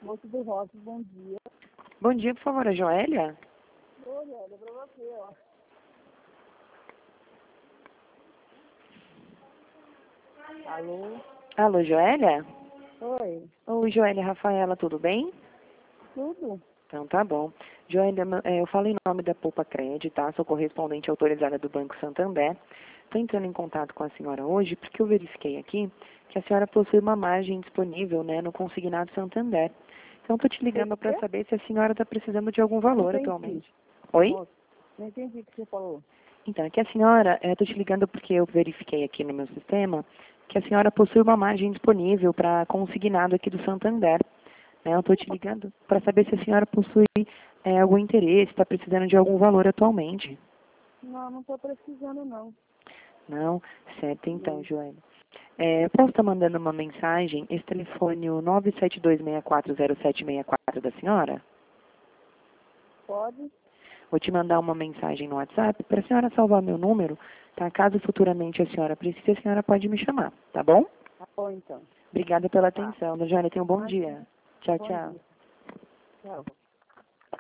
Moço do Rosa, bom dia. Bom dia, por favor, a Joélia? Olha, é pra você, ó. Alô? Alô, Joélia? Oi, Oi, Joélia, Rafaela, tudo bem? tudo? Então tá bom. Joélia, eu falo em nome da Poupa Cred, tá? Sou correspondente autorizada do Banco Santander. Estou entrando em contato com a senhora hoje porque eu verifiquei aqui que a senhora possui uma margem disponível, né, no Consignado Santander. Então estou te ligando para saber se a senhora está precisando de algum Não valor entendi. atualmente. Oi? Moço, não entendi o que você falou. Então, é que a senhora, estou te ligando porque eu verifiquei aqui no meu sistema que a senhora possui uma margem disponível para consignado aqui do Santander. Né? Eu estou te ligando para saber se a senhora possui algum interesse, está precisando de algum valor atualmente. Não tô precisando, não. Não? Certo, então, Joana. Posso estar mandando uma mensagem, esse telefone, o 972640764 da senhora? Pode? Vou te mandar uma mensagem no WhatsApp para a senhora salvar meu número, tá? Caso futuramente a senhora precise, a senhora pode me chamar, tá bom? Tá bom, então. Obrigada pela Tá. atenção. Joana, tenha um bom Mas, dia. Tchau, bom tchau. dia. Tchau.